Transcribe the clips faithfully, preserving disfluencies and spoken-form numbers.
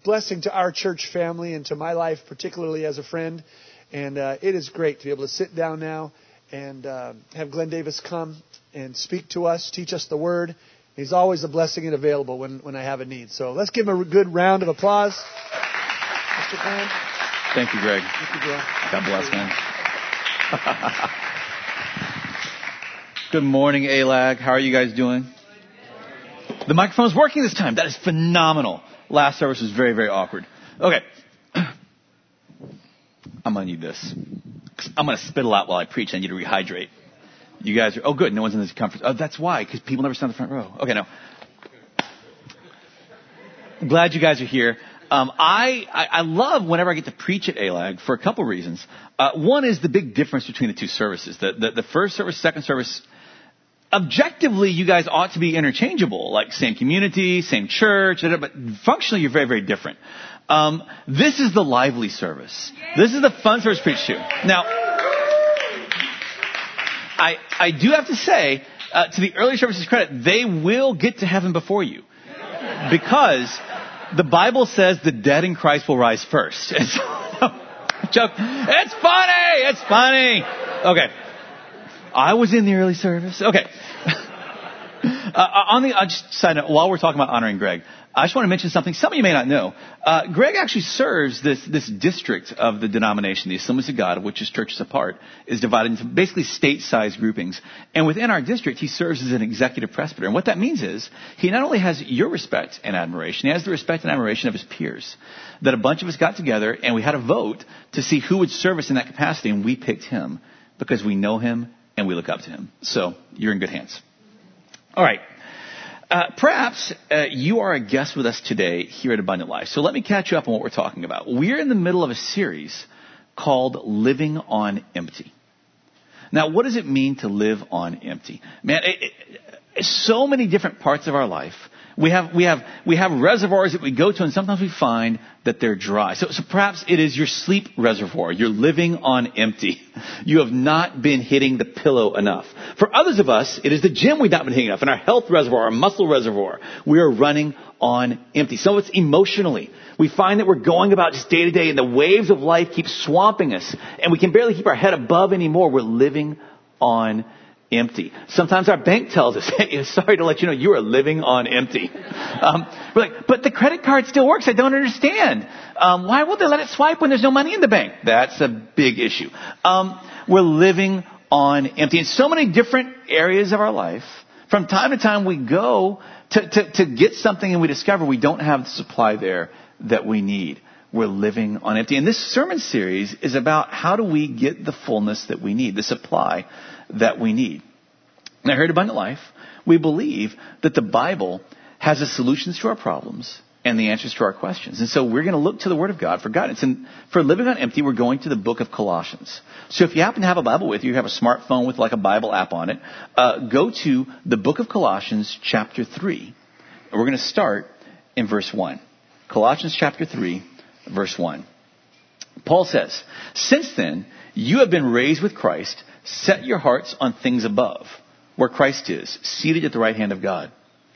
blessing to our church family and to my life, particularly as a friend. And uh, it is great to be able to sit down now and uh, have Glenn Davis come and speak to us, teach us the Word. He's always a blessing and available when, when I have a need. So let's give him a good round of applause. Mister Glenn. Thank you, Greg. Thank you, Greg. God bless, man. Good morning, A L A G. How are you guys doing? The microphone is working this time. That is phenomenal. Last service was very, very awkward. Okay. I'm going to need this. I'm going to spit a lot while I preach. I need to rehydrate. You guys are, oh, good. No one's in this conference. Oh, that's why, because people never sit on the front row. Okay, no. I'm glad you guys are here. Um, I, I, I love whenever I get to preach at A L A G for a couple reasons. Uh, one is the big difference between the two services. The, the, the first service, second service, objectively, you guys ought to be interchangeable, like same community, same church, but functionally, you're very, very different. Um, this is the lively service. This is the fun service preached to. Now, I, I do have to say, uh, to the early services' credit, they will get to heaven before you. Because the Bible says the dead in Christ will rise first. And so, joke. It's funny! It's funny! Okay. I was in the early service. Okay. uh, on the uh, just side note, while we're talking about honoring Greg, I just want to mention something some of you may not know. Uh, Greg actually serves this this district of the denomination, the Assemblies of God, of which his church is a part, is divided into basically state-sized groupings. And within our district, he serves as an executive presbyter. And what that means is he not only has your respect and admiration, he has the respect and admiration of his peers. That a bunch of us got together and we had a vote to see who would serve us in that capacity, and we picked him because we know him and we look up to him. So you're in good hands. All right. Uh, perhaps uh, you are a guest with us today here at Abundant Life. So let me catch you up on what we're talking about. We're in the middle of a series called Living on Empty. Now, what does it mean to live on empty? Man, it, it, it, so many different parts of our life. We have we have we have reservoirs that we go to, and sometimes we find that they're dry. So, so perhaps it is your sleep reservoir. You're living on empty. You have not been hitting the pillow enough. For others of us, it is the gym we've not been hitting enough, and our health reservoir, our muscle reservoir. We are running on empty. So it's emotionally. We find that we're going about just day to day, and the waves of life keep swamping us, and we can barely keep our head above anymore. We're living on empty. Sometimes our bank tells us, hey, sorry to let you know, you are living on empty. Um, we're like, but the credit card still works. I don't understand. Um, why won't they let it swipe when there's no money in the bank? That's a big issue. Um, we're living on empty. In so many different areas of our life, from time to time we go to, to, to get something and we discover we don't have the supply there that we need. We're living on empty. And this sermon series is about how do we get the fullness that we need, the supply that we need. Now, here at Abundant Life, we believe that the Bible has the solutions to our problems and the answers to our questions. And so we're going to look to the Word of God for guidance. And for living on empty, we're going to the book of Colossians. So if you happen to have a Bible with you, you have a smartphone with like a Bible app on it, uh, go to the book of Colossians chapter three. And we're going to start in verse one. Colossians chapter three, verse one. Paul says, "Since then, you have been raised with Christ. Set your hearts on things above, where Christ is, seated at the right hand of God.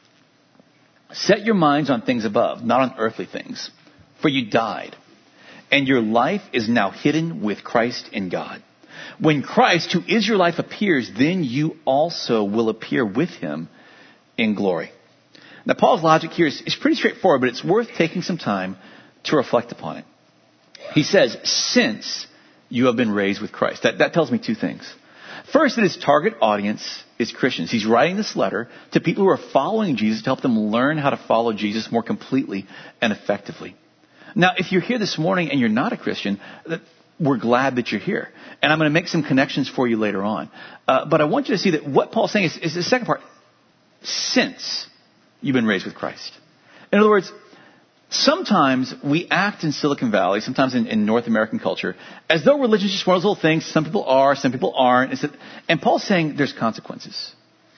Set your minds on things above, not on earthly things. For you died, and your life is now hidden with Christ in God. When Christ, who is your life, appears, then you also will appear with him in glory." Now, Paul's logic here is, is pretty straightforward, but it's worth taking some time to reflect upon it. He says, since you have been raised with Christ. That, that tells me two things. First, that his target audience is Christians. He's writing this letter to people who are following Jesus to help them learn how to follow Jesus more completely and effectively. Now, if you're here this morning and you're not a Christian, we're glad that you're here. And I'm going to make some connections for you later on. Uh, but I want you to see that what Paul's saying is, is the second part. Since you've been raised with Christ. In other words, sometimes we act in Silicon Valley, sometimes in, in North American culture, as though religion is just one of those little things. Some people are, some people aren't. It's that, and Paul's saying there's consequences.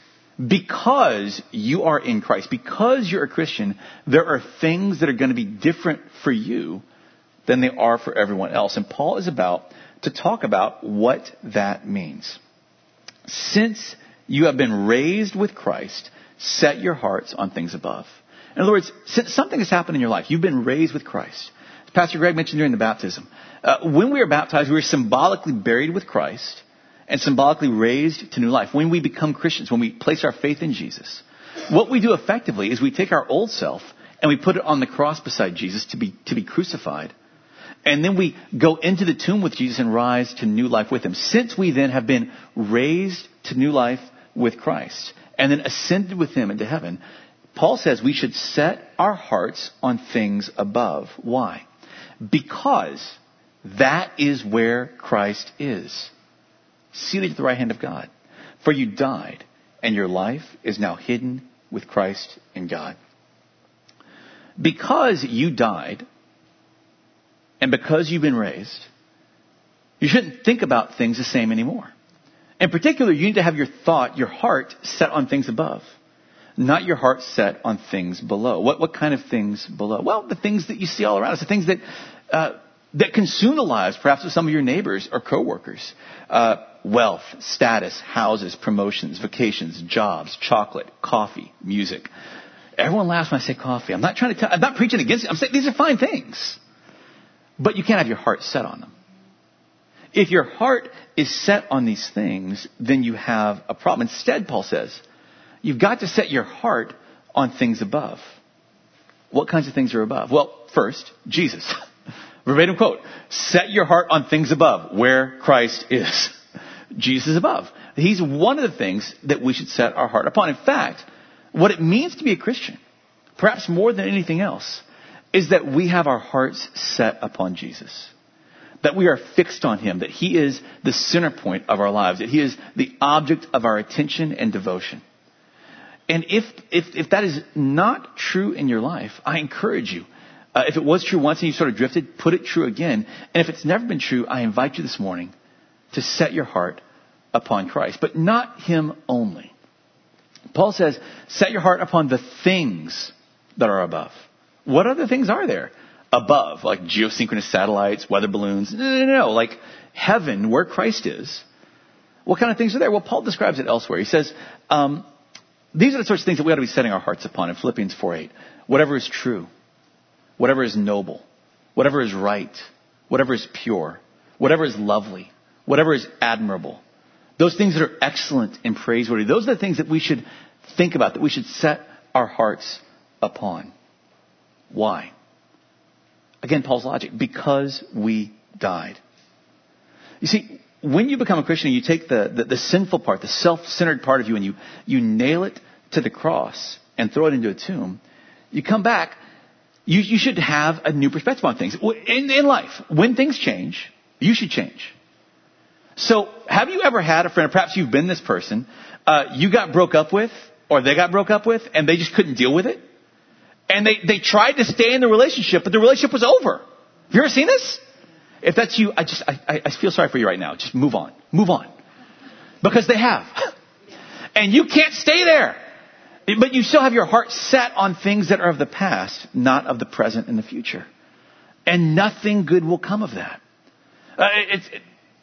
Because you are in Christ, because you're a Christian, there are things that are going to be different for you than they are for everyone else. And Paul is about to talk about what that means. Since you have been raised with Christ, set your hearts on things above. In other words, since something has happened in your life, you've been raised with Christ. As Pastor Greg mentioned during the baptism, uh, when we are baptized, we are symbolically buried with Christ and symbolically raised to new life. When we become Christians, when we place our faith in Jesus, what we do effectively is we take our old self and we put it on the cross beside Jesus to be to be crucified. And then we go into the tomb with Jesus and rise to new life with him. Since we then have been raised to new life with Christ and then ascended with him into heaven, Paul says we should set our hearts on things above. Why? Because that is where Christ is, seated at the right hand of God. For you died, and your life is now hidden with Christ in God. Because you died, and because you've been raised, you shouldn't think about things the same anymore. In particular, you need to have your thought, your heart set on things above, not your heart set on things below. What what kind of things below? Well, the things that you see all around us, the things that uh, that consume the lives, perhaps of some of your neighbors or coworkers. Uh, wealth, status, houses, promotions, vacations, jobs, chocolate, coffee, music. Everyone laughs when I say coffee. I'm not trying to tell, I'm not preaching against it. I'm saying these are fine things. But you can't have your heart set on them. If your heart is set on these things, then you have a problem. Instead, Paul says, you've got to set your heart on things above. What kinds of things are above? Well, first, Jesus. Verbatim quote, set your heart on things above, where Christ is. Jesus is above. He's one of the things that we should set our heart upon. In fact, what it means to be a Christian, perhaps more than anything else, is that we have our hearts set upon Jesus. That we are fixed on him. That he is the center point of our lives. That he is the object of our attention and devotion. And if if, if that is not true in your life, I encourage you. Uh, if it was true once and you sort of drifted, put it true again. And if it's never been true, I invite you this morning to set your heart upon Christ. But not him only. Paul says, set your heart upon the things that are above. What other things are there above? Like geosynchronous satellites, weather balloons? No, no, no. Like heaven, where Christ is. What kind of things are there? Well, Paul describes it elsewhere. He says, um, these are the sorts of things that we ought to be setting our hearts upon in Philippians four eight. Whatever is true, whatever is noble, whatever is right, whatever is pure, whatever is lovely, whatever is admirable. Those things that are excellent and praiseworthy. Those are the things that we should think about, that we should set our hearts upon. Why? Again, Paul's logic. Because we died. You see, when you become a Christian, you take the, the, the sinful part, the self-centered part of you, and you, you nail it to the cross and throw it into a tomb. You come back, you, you should have a new perspective on things. In, in life, when things change, you should change. So, have you ever had a friend, or perhaps you've been this person, uh, you got broke up with, or they got broke up with, and they just couldn't deal with it? And they, they tried to stay in the relationship, but the relationship was over. Have you ever seen this? If that's you, I just, I, I feel sorry for you right now. Just move on. Move on. Because they have. And you can't stay there. But you still have your heart set on things that are of the past, not of the present and the future. And nothing good will come of that. Uh, it's, it,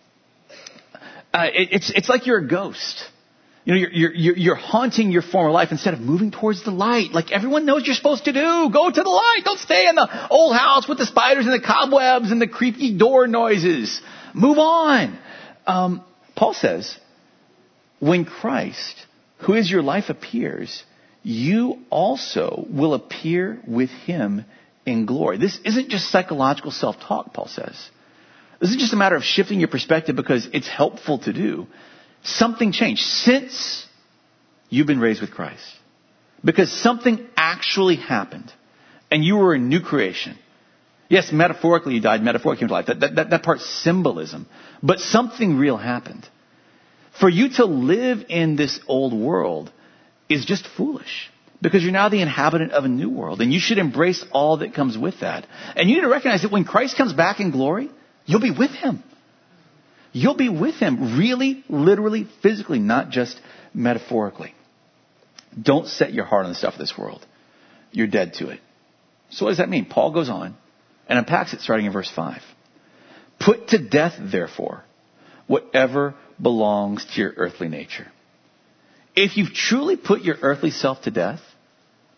uh, it, it's, it's like you're a ghost. You know, you're, you're, you're haunting your former life instead of moving towards the light. Like everyone knows you're supposed to do. Go to the light. Don't stay in the old house with the spiders and the cobwebs and the creaky door noises. Move on. Um, Paul says, when Christ, who is your life, appears, you also will appear with him in glory. This isn't just psychological self-talk, Paul says. This is just a matter of shifting your perspective because it's helpful to do. Something changed since you've been raised with Christ. Because something actually happened. And you were a new creation. Yes, metaphorically you died, metaphorically into life. That, that, that, that part's symbolism. But something real happened. For you to live in this old world is just foolish. Because you're now the inhabitant of a new world. And you should embrace all that comes with that. And you need to recognize that when Christ comes back in glory, you'll be with him. You'll be with him really, literally, physically, not just metaphorically. Don't set your heart on the stuff of this world. You're dead to it. So what does that mean? Paul goes on and unpacks it starting in verse five. Put to death, therefore, whatever belongs to your earthly nature. If you've truly put your earthly self to death,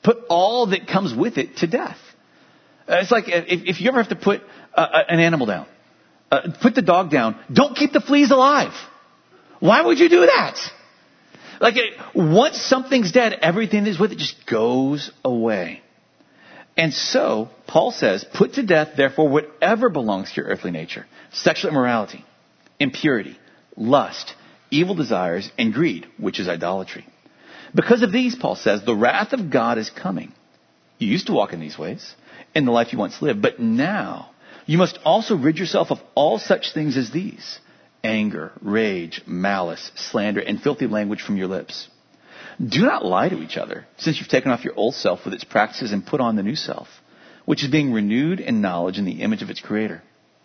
put all that comes with it to death. Uh, it's like if, if you ever have to put uh, an animal down, uh, put the dog down, don't keep the fleas alive. Why would you do that? Like it, once something's dead, everything that is with it just goes away. And so, Paul says, put to death, therefore, whatever belongs to your earthly nature. Sexual immorality, impurity, lust, evil desires, and greed, which is idolatry. Because of these, Paul says, the wrath of God is coming. You used to walk in these ways in the life you once lived, but now you must also rid yourself of all such things as these: anger, rage, malice, slander, and filthy language from your lips. Do not lie to each other, since you've taken off your old self with its practices and put on the new self, which is being renewed in knowledge in the image of its creator.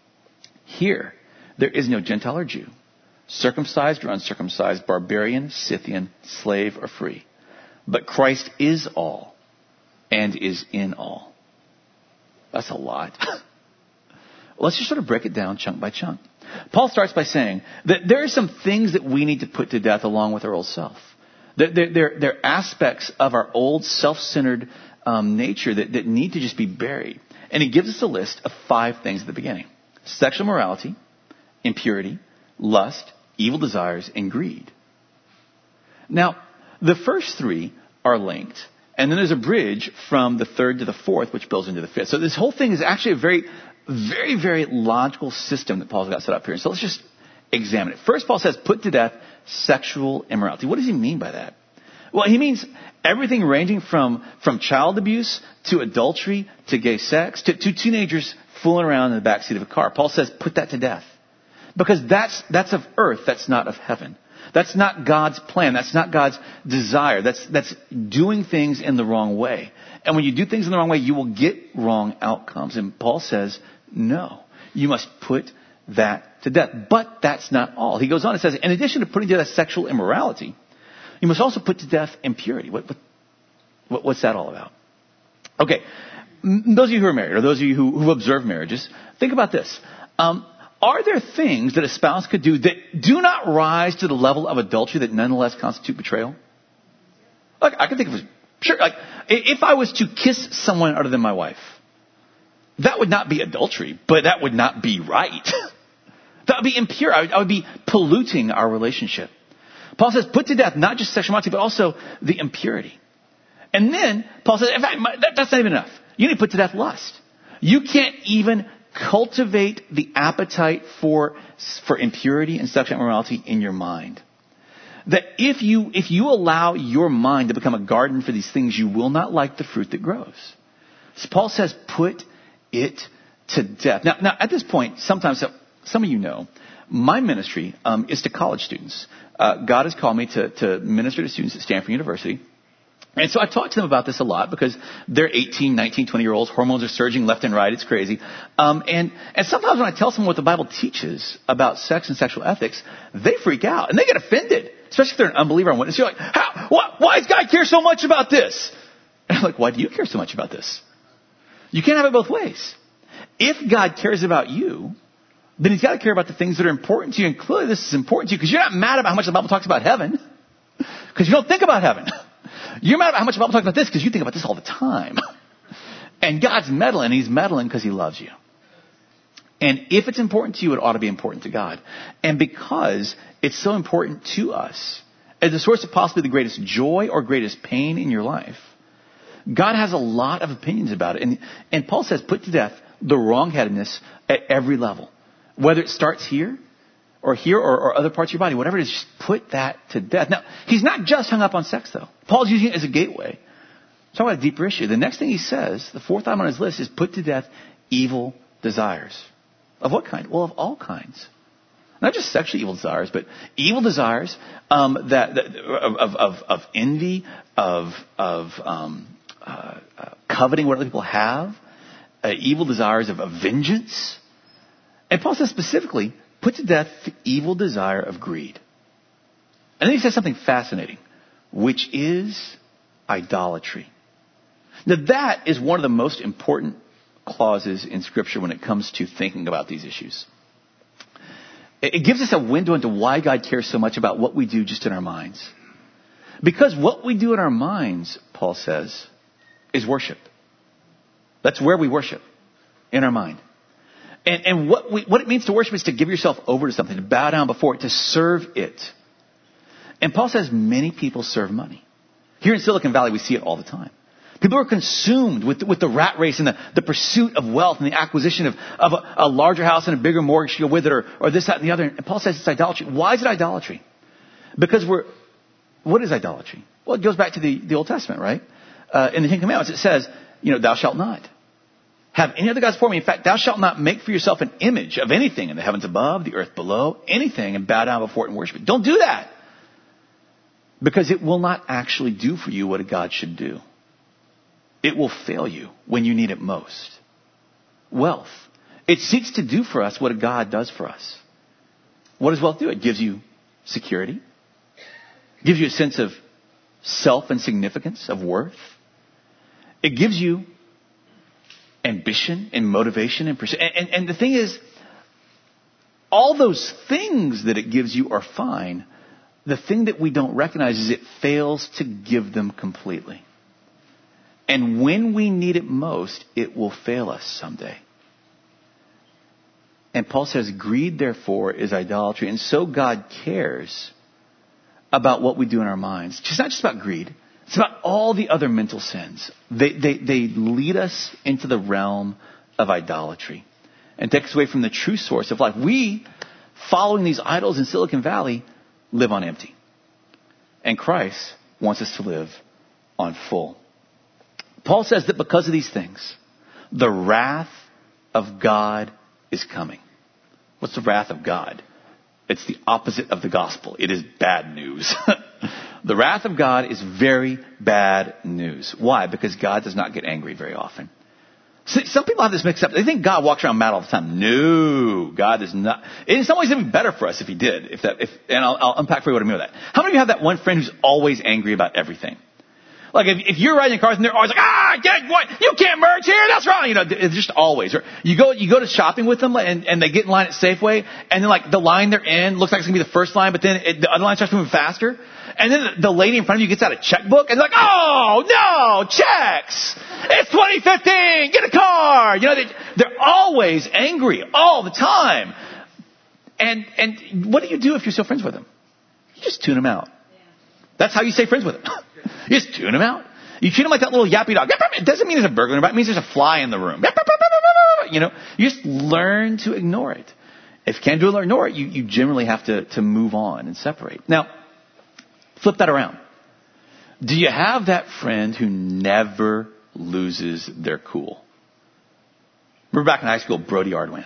Here, there is no Gentile or Jew, circumcised or uncircumcised, barbarian, Scythian, slave or free, but Christ is all and is in all. That's a lot. Let's just sort of break it down chunk by chunk. Paul starts by saying that there are some things that we need to put to death along with our old self. There, there, there are aspects of our old self-centered um, nature that, that need to just be buried. And he gives us a list of five things at the beginning: sexual morality, impurity, lust, evil desires, and greed. Now, the first three are linked. And then there's a bridge from the third to the fourth, which builds into the fifth. So this whole thing is actually a very, very, very logical system that Paul's got set up here. So let's just examine it. First, Paul says, put to death sexual immorality. What does he mean by that? Well, he means everything ranging from, from child abuse to adultery to gay sex to, to teenagers fooling around in the backseat of a car. Paul says, put that to death. Because that's, that's of earth, that's not of heaven. That's not God's plan. That's not God's desire. That's, that's doing things in the wrong way. And when you do things in the wrong way, you will get wrong outcomes. And Paul says, no, you must put that to death. But that's not all. He goes on and says, in addition to putting to death sexual immorality, you must also put to death impurity. What, what, what's that all about? Okay, those of you who are married, or those of you who, who observe marriages, think about this. Um, are there things that a spouse could do that do not rise to the level of adultery that nonetheless constitute betrayal? Like, I can think of, sure, like, if I was to kiss someone other than my wife, that would not be adultery, but that would not be right. That would be impure. I would, I would be polluting our relationship. Paul says, put to death not just sexual immorality, but also the impurity. And then Paul says, in fact, that, that's not even enough. You need to put to death lust. You can't even cultivate the appetite for, for impurity and sexual immorality in your mind. That if you, if you allow your mind to become a garden for these things, you will not like the fruit that grows. So Paul says, put it to death. Now, now at this point, sometimes, some of you know, my ministry um, is to college students. Uh, God has called me to, to minister to students at Stanford University. And so I talk to them about this a lot because they're eighteen, nineteen, twenty-year-olds. Hormones are surging left and right. It's crazy. Um, and, and sometimes when I tell someone what the Bible teaches about sex and sexual ethics, they freak out and they get offended, especially if they're an unbeliever on witness. You're like, how, why, why does God care so much about this? And I'm like, why do you care so much about this? You can't have it both ways. If God cares about you, then he's got to care about the things that are important to you. And clearly this is important to you because you're not mad about how much the Bible talks about heaven because you don't think about heaven. You're mad about how much the Bible talks about this because you think about this all the time. And God's meddling. He's meddling because he loves you. And if it's important to you, it ought to be important to God. And because it's so important to us, as a source of possibly the greatest joy or greatest pain in your life, God has a lot of opinions about it. And, and Paul says, put to death the wrongheadedness at every level. Whether it starts here, or here, or, or other parts of your body, whatever it is, just put that to death. Now, he's not just hung up on sex, though. Paul's using it as a gateway. Talk about a deeper issue. The next thing he says, the fourth item on his list, is put to death evil desires. Of what kind? Well, of all kinds. Not just sexual evil desires, but evil desires um, that, that of, of, of envy, of, of um, uh, uh, coveting what other people have, uh, evil desires of, of vengeance. And Paul says specifically, put to death the evil desire of greed. And then he says something fascinating, which is idolatry. Now that is one of the most important clauses in Scripture when it comes to thinking about these issues. It gives us a window into why God cares so much about what we do just in our minds. Because what we do in our minds, Paul says, is worship. That's where we worship, in our mind. And, and what we, what it means to worship is to give yourself over to something, to bow down before it, to serve it. And Paul says many people serve money. Here in Silicon Valley, we see it all the time. People are consumed with, with the rat race and the, the pursuit of wealth and the acquisition of, of a, a larger house and a bigger mortgage to go with it, or, or this, that, and the other. And Paul says it's idolatry. Why is it idolatry? Because we're, what is idolatry? Well, it goes back to the, the Old Testament, right? Uh, in the Ten Commandments, it says, you know, thou shalt not have any other gods before me. In fact, thou shalt not make for yourself an image of anything in the heavens above, the earth below, anything, and bow down before it and worship it. Don't do that. Because it will not actually do for you what a God should do. It will fail you when you need it most. Wealth. It seeks to do for us what a God does for us. What does wealth do? It gives you security. It gives you a sense of self and significance, of worth. It gives you ambition and motivation and pursuit. And, and, and the thing is, all those things that it gives you are fine. The thing that we don't recognize is it fails to give them completely. And when we need it most, it will fail us someday. And Paul says, greed, therefore, is idolatry. And so God cares about what we do in our minds. It's not just about greed. It's about all the other mental sins. They, they, they lead us into the realm of idolatry and take us away from the true source of life. We, following these idols in Silicon Valley, live on empty. And Christ wants us to live on full. Paul says that because of these things, the wrath of God is coming. What's the wrath of God? It's the opposite of the gospel. It is bad news. The wrath of God is very bad news. Why? Because God does not get angry very often. See, some people have this mixed up. They think God walks around mad all the time. No, God is not. In some ways, it'd be better for us if He did. If that, if, and I'll, I'll unpack for you what I mean by that. How many of you have that one friend who's always angry about everything? Like if, if you're riding in cars and they're always like, ah, get what? You can't merge here. That's wrong. You know, it's just always. Or you go, you go to shopping with them and, and they get in line at Safeway, and then like the line they're in looks like it's gonna be the first line, but then it, the other line starts moving faster. And then the, the lady in front of you gets out a checkbook and they're like, oh no, checks. It's twenty fifteen. Get a car. You know, they, they're always angry all the time. And and what do you do if you're still friends with them? You just tune them out. That's how you stay friends with them. You just tune them out. You treat them like that little yappy dog. It doesn't mean there's a burglar, it means there's a fly in the room. You know, you just learn to ignore it. If you can't do it or ignore it, you, you generally have to, to move on and separate. Now, flip that around. Do you have that friend who never loses their cool? Remember back in high school, Brody Ardwan.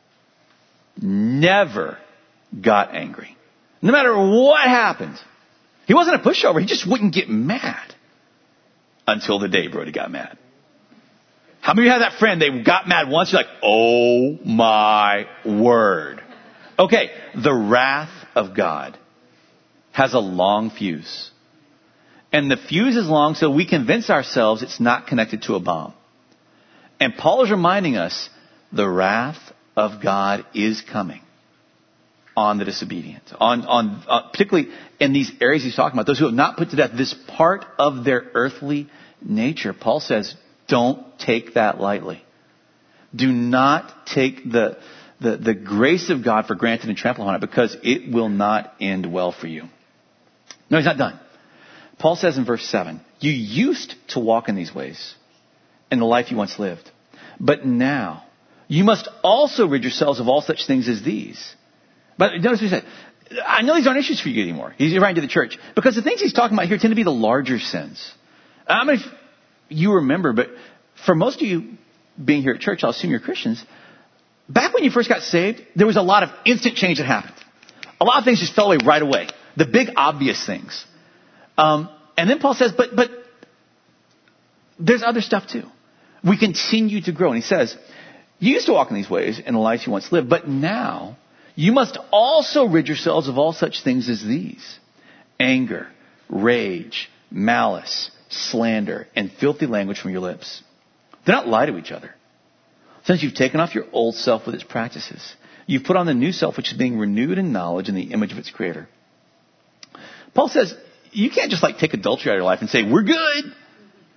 Never got angry. No matter what happened. He wasn't a pushover. He just wouldn't get mad until the day Brody got mad. How many of you have that friend? They got mad once. You're like, oh my word. Okay. The wrath of God has a long fuse. And the fuse is long so we convince ourselves it's not connected to a bomb. And Paul is reminding us the wrath of God is coming on the disobedient, on, on uh, particularly in these areas he's talking about, those who have not put to death this part of their earthly nature. Paul says, don't take that lightly. Do not take the, the, the grace of God for granted and trample on it, because it will not end well for you. No, he's not done. Paul says in verse seven, you used to walk in these ways in the life you once lived, but now you must also rid yourselves of all such things as these. But notice what he said. I know these aren't issues for you anymore. He's writing to the church. Because the things he's talking about here tend to be the larger sins. I mean, if you remember, but for most of you being here at church, I'll assume you're Christians. Back when you first got saved, there was a lot of instant change that happened. A lot of things just fell away right away. The big obvious things. Um, and then Paul says, but, but there's other stuff too. We continue to grow. And he says, you used to walk in these ways in the life you once lived, but now you must also rid yourselves of all such things as these: anger, rage, malice, slander, and filthy language from your lips. Do not lie to each other. Since you've taken off your old self with its practices, you've put on the new self, which is being renewed in knowledge in the image of its creator. Paul says, you can't just like take adultery out of your life and say, we're good.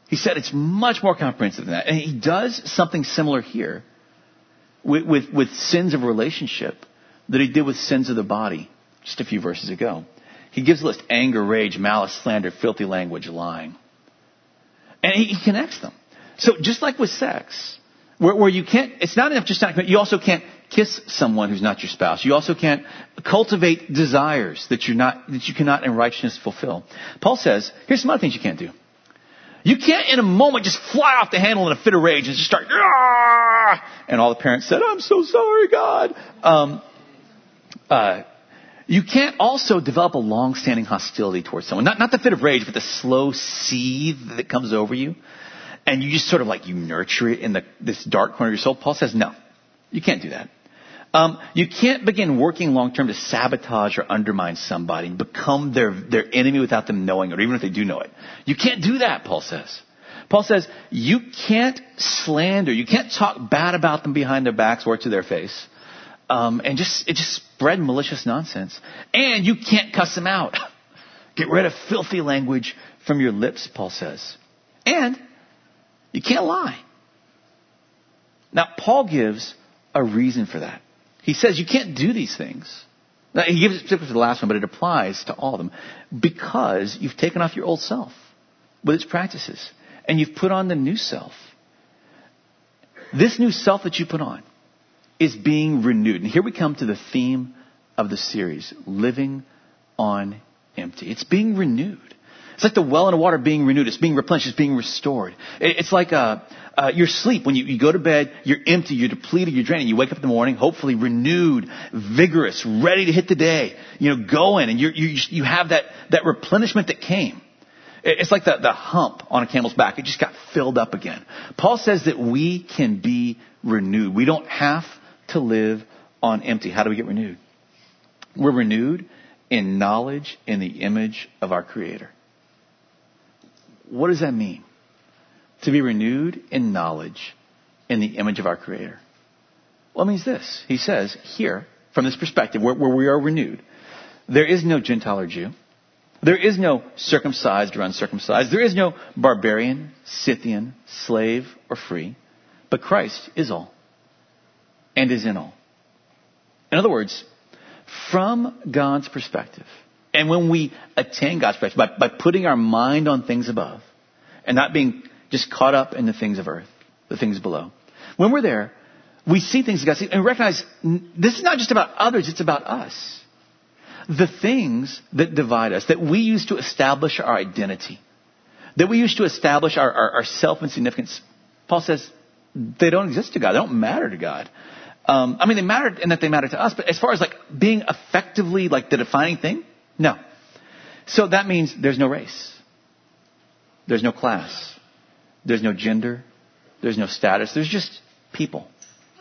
He said it's much more comprehensive than that. And he does something similar here with, with, with sins of relationship that he did with sins of the body just a few verses ago. He gives a list: anger, rage, malice, slander, filthy language, lying. And he, he connects them. So just like with sex, where, where you can't, it's not enough just not, you also can't kiss someone who's not your spouse. You also can't cultivate desires that you're not, that you cannot in righteousness fulfill. Paul says, here's some other things you can't do. You can't in a moment just fly off the handle in a fit of rage and just start, Aah! And all the parents said, I'm so sorry, God. Um, uh, you can't also develop a long-standing hostility towards someone. Not, not the fit of rage, but the slow seethe that comes over you. And you just sort of like, you nurture it in the, this dark corner of your soul. Paul says, no, you can't do that. Um, you can't begin working long-term to sabotage or undermine somebody and become their, their enemy without them knowing it, or even if they do know it. You can't do that, Paul says. Paul says, you can't slander, you can't talk bad about them behind their backs or to their face. Um, and just, it just spread malicious nonsense. And you can't cuss them out. Get rid of filthy language from your lips, Paul says. And you can't lie. Now, Paul gives a reason for that. He says you can't do these things. Now, he gives it particularly to the last one, but it applies to all of them. Because you've taken off your old self with its practices. And you've put on the new self. This new self that you put on is being renewed. And here we come to the theme of the series, living on empty. It's being renewed. It's like the well in the water being renewed. It's being replenished. It's being restored. It's like uh, uh, your sleep. When you, you go to bed, you're empty, you're depleted, you're drained. And you wake up in the morning, hopefully renewed, vigorous, ready to hit the day. You know, going, and you're, you you have that that replenishment that came. It's like the, the hump on a camel's back. It just got filled up again. Paul says that we can be renewed. We don't have to live on empty. How do we get renewed? We're renewed in knowledge in the image of our Creator. What does that mean? To be renewed in knowledge in the image of our Creator. Well, it means this. He says here, from this perspective, where, where we are renewed, there is no Gentile or Jew. There is no circumcised or uncircumcised. There is no barbarian, Scythian, slave, or free. But Christ is all and is in all. In other words, from God's perspective, and when we attain God's perspective, by, by putting our mind on things above and not being just caught up in the things of earth, the things below, when we're there, we see things that God sees and we recognize this is not just about others, it's about us. The things that divide us, that we use to establish our identity, that we use to establish our, our, our self and significance, Paul says they don't exist to God. They don't matter to God. Um, I mean, they matter in that they matter to us, but as far as like being effectively like the defining thing, no. So that means there's no race. There's no class. There's no gender. There's no status. There's just people.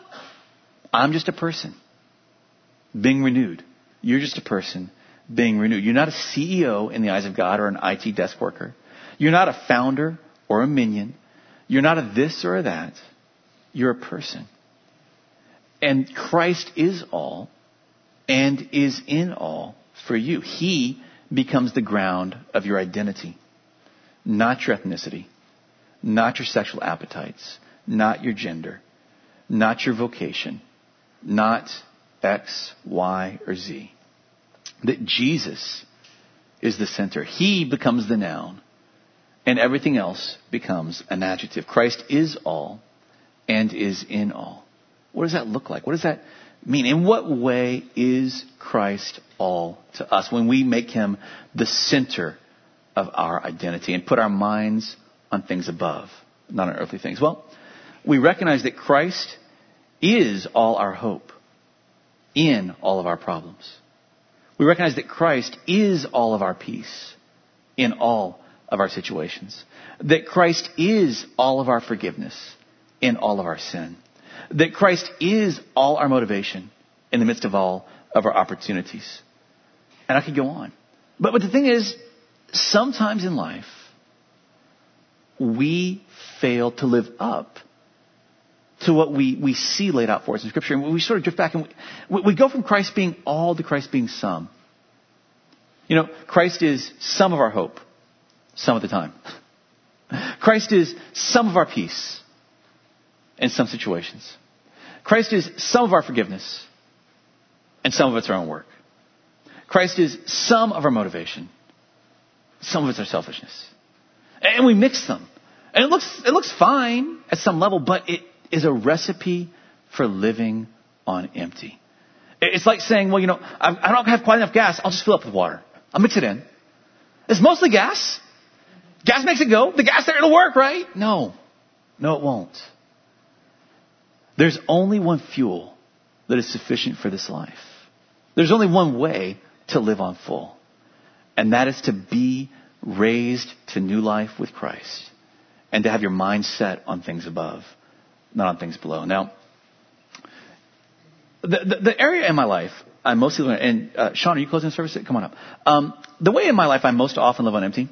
I'm just a person being renewed. You're just a person being renewed. You're not a C E O in the eyes of God or an I T desk worker. You're not a founder or a minion. You're not a this or a that. You're a person. And Christ is all and is in all for you. He becomes the ground of your identity, not your ethnicity, not your sexual appetites, not your gender, not your vocation, not X, Y, or Z. That Jesus is the center. He becomes the noun, and everything else becomes an adjective. Christ is all and is in all. What does that look like? What does that mean? In what way is Christ all to us when we make him the center of our identity and put our minds on things above, not on earthly things? Well, we recognize that Christ is all our hope in all of our problems. We recognize that Christ is all of our peace in all of our situations. That Christ is all of our forgiveness in all of our sin. That Christ is all our motivation in the midst of all of our opportunities. And I could go on. But, but the thing is, sometimes in life, we fail to live up to what we, we see laid out for us in Scripture. And we sort of drift back and we, we go from Christ being all to Christ being some. You know, Christ is some of our hope, some of the time. Christ is some of our peace in some situations. Christ is some of our forgiveness, and some of it's our own work. Christ is some of our motivation. Some of it's our selfishness. And we mix them. And it looks, it looks fine at some level, but it is a recipe for living on empty. It's like saying, well, you know, I don't have quite enough gas. I'll just fill up with water. I'll mix it in. It's mostly gas. Gas makes it go. The gas there, it'll work, right? No. No, it won't. There's only one fuel that is sufficient for this life. There's only one way to live on full. And that is to be raised to new life with Christ. And to have your mind set on things above, not on things below. Now, the, the, the area in my life I mostly live on, and uh, Sean, are you closing the service? Come on up. Um, the way in my life I most often live on empty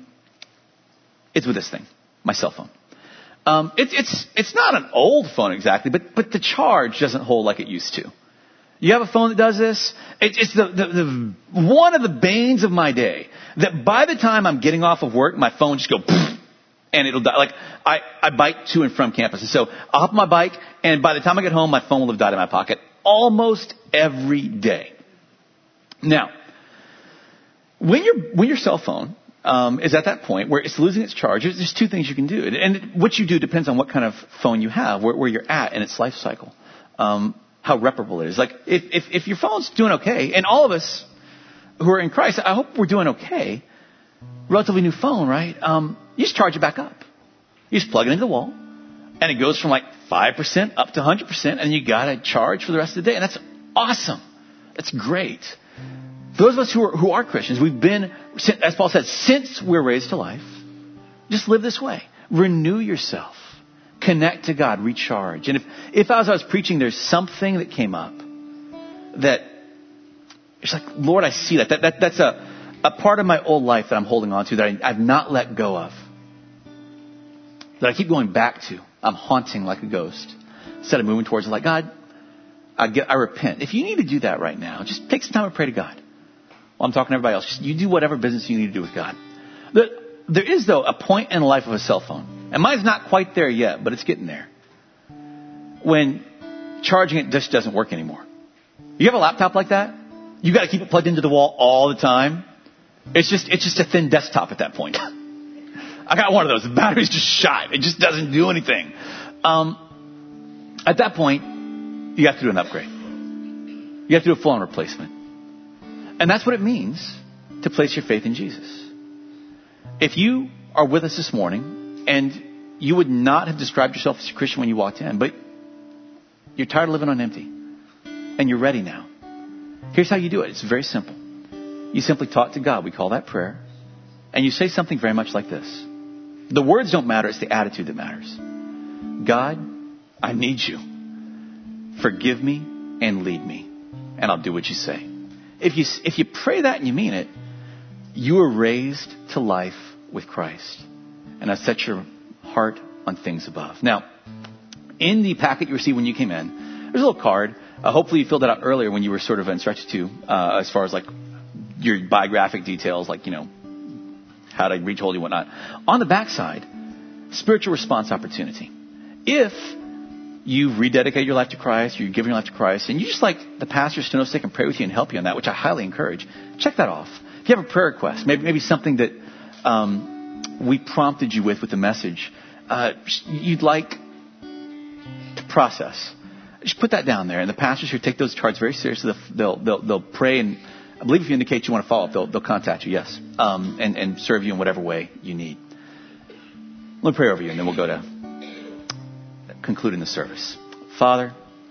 is with this thing, my cell phone. Um, it, it's it's not an old phone exactly, but but the charge doesn't hold like it used to. You have a phone that does this? It, it's the, the, the one of the banes of my day that by the time I'm getting off of work, my phone just go poof, and it'll die. Like I, I bike to and from campus, and so I'll hop on my bike, and by the time I get home, my phone will have died in my pocket almost every day. Now, when your when your cell phone um, is at that point where it's losing its charge, there's two things you can do, and what you do depends on what kind of phone you have, where, where you're at in its life cycle. Um, how reparable it is. Like, if, if, if your phone's doing okay, and all of us who are in Christ, I hope we're doing okay, relatively new phone, right? Um, you just charge it back up. You just plug it into the wall, and it goes from like five percent up to one hundred percent, and you got to charge for the rest of the day, and that's awesome. That's great. For those of us who are, who are Christians, we've been, as Paul said, since we're raised to life, just live this way. Renew yourself. Connect to God, recharge. And if, if as I was preaching, there's something that came up that it's like, Lord, I see that. that, that that's a, a part of my old life that I'm holding on to that I, I've not let go of. That I keep going back to. I'm haunting like a ghost. Instead of moving towards it, like, God, I, get, I repent. If you need to do that right now, just take some time and pray to God. While I'm talking to everybody else, just, you do whatever business you need to do with God. The, there is, though, a point in the life of a cell phone. And mine's not quite there yet, but it's getting there. When charging it just doesn't work anymore. You have a laptop like that? You got to keep it plugged into the wall all the time. It's just it's just a thin desktop at that point. I got one of those. The battery's just shot. It just doesn't do anything. Um, at that point, you have to do an upgrade. You have to do a full-on replacement. And that's what it means to place your faith in Jesus. If you are with us this morning, and you would not have described yourself as a Christian when you walked in, but you're tired of living on empty, and you're ready now. Here's how you do it. It's very simple. You simply talk to God. We call that prayer. And you say something very much like this. The words don't matter. It's the attitude that matters. God, I need you. Forgive me and lead me, and I'll do what you say. If you, if you pray that and you mean it, you are raised to life with Christ. And I set your heart on things above. Now, in the packet you received when you came in, there's a little card. Uh, hopefully you filled it out earlier when you were sort of instructed to, uh, as far as like your biographic details, like, you know, how to reach hold you and whatnot. On the backside, spiritual response opportunity. If you've rededicated your life to Christ, you've given your life to Christ, and you just like the pastors to know so they can pray with you and help you on that, which I highly encourage, check that off. If you have a prayer request, maybe maybe something that um, we prompted you with with the message, uh, you'd like to process, just put that down there. And the pastors who take those charges very seriously, they'll they'll they'll pray, and I believe if you indicate you want to follow up, they'll they'll contact you, yes, um, and and serve you in whatever way you need. Let me pray over you, and then we'll go to concluding the service. Father,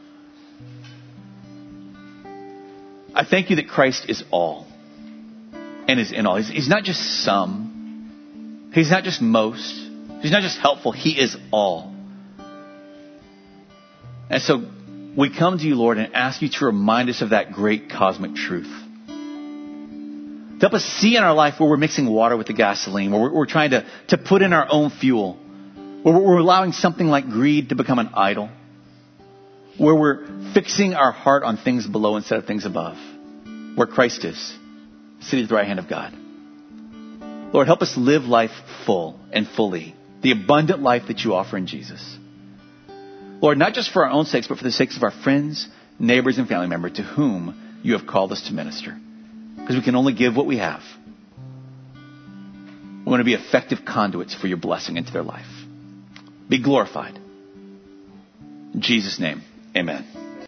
I thank you that Christ is all and is in all. He's, he's not just some. He's not just most. He's not just helpful. He is all. And so we come to you, Lord, and ask you to remind us of that great cosmic truth. To help us see in our life where we're mixing water with the gasoline, where we're, we're trying to, to put in our own fuel, where we're allowing something like greed to become an idol, where we're fixing our heart on things below instead of things above, where Christ is, seated at the right hand of God. Lord, help us live life full and fully the abundant life that you offer in Jesus. Lord, not just for our own sakes, but for the sakes of our friends, neighbors, and family members to whom you have called us to minister. Because we can only give what we have. We want to be effective conduits for your blessing into their life. Be glorified. In Jesus' name, amen.